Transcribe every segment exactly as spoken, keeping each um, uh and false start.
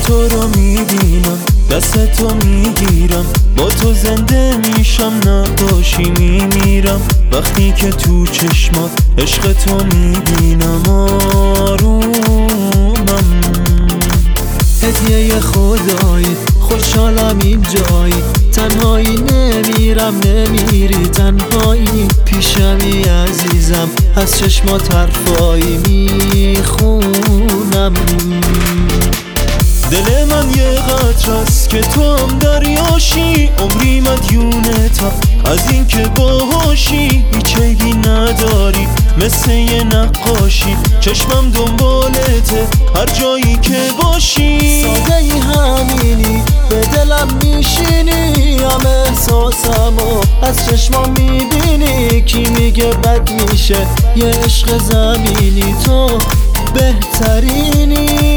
تو رو میبینم، دست تو میگیرم، با تو زنده میشم، نباشی میمیرم. وقتی که تو چشمات عشق تو میبینم آرومم. هدیه خدایی خوشحالم این جایی، تنهایی نمیرم نمیری تنهایی، پیشمی عزیزم از چشمات حرفایی میخونم. دل من یه قطره‌ست که تو هم دریاشی، عمری مدیونتم از این که باهاشی، هیچ عیبی نداری مثل یه نقاشی، چشمم دنبالته هر جایی که باشی. ساده ای همینی به دلم میشینی، هم احساسمو از چشمام میبینی، کی میگه بد میشه یه عشق زمینی، تو بهترینی.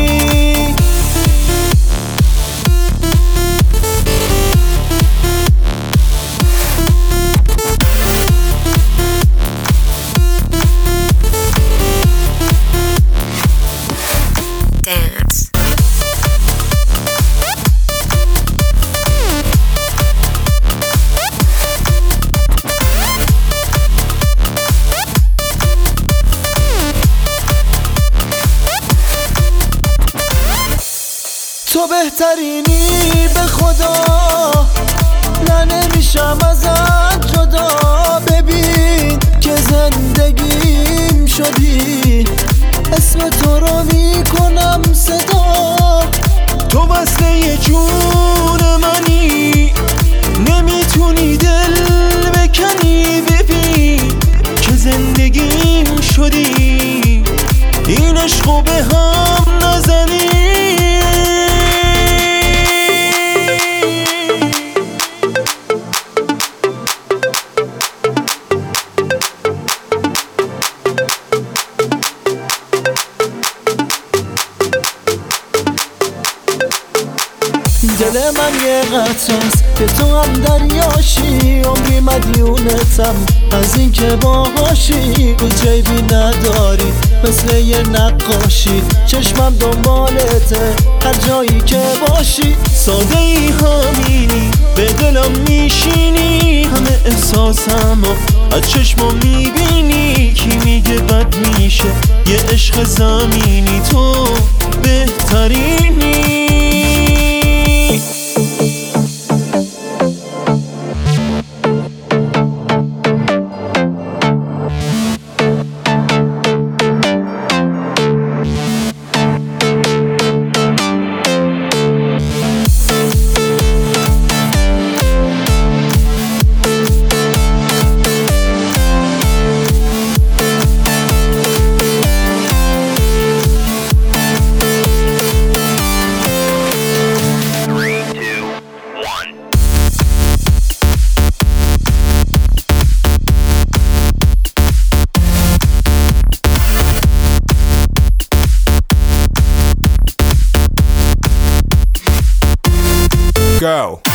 تو بهترینی به خدا، نه نمیشم ازت جدا، ببین که زندگیم شدی، اسم تو رو میکنم صدا. تو وصله جون منی، نمیتونی دل بکنی، ببین که زندگیم شدی، این عشقو به هم نزنی. دل من یه قطره‌ست که تو هم دریاشی، عمری مدیونتم از این که باهاشی، هیچ عیبی نداری مثل یه نقاشی، چشمم دنبالته هر جایی که باشی. ساده ای همینی به دلم میشینی، همه احساسمو از چشمم میبینی، کی میگه بد میشه یه عشق زمینی، تو بهترینی. Go.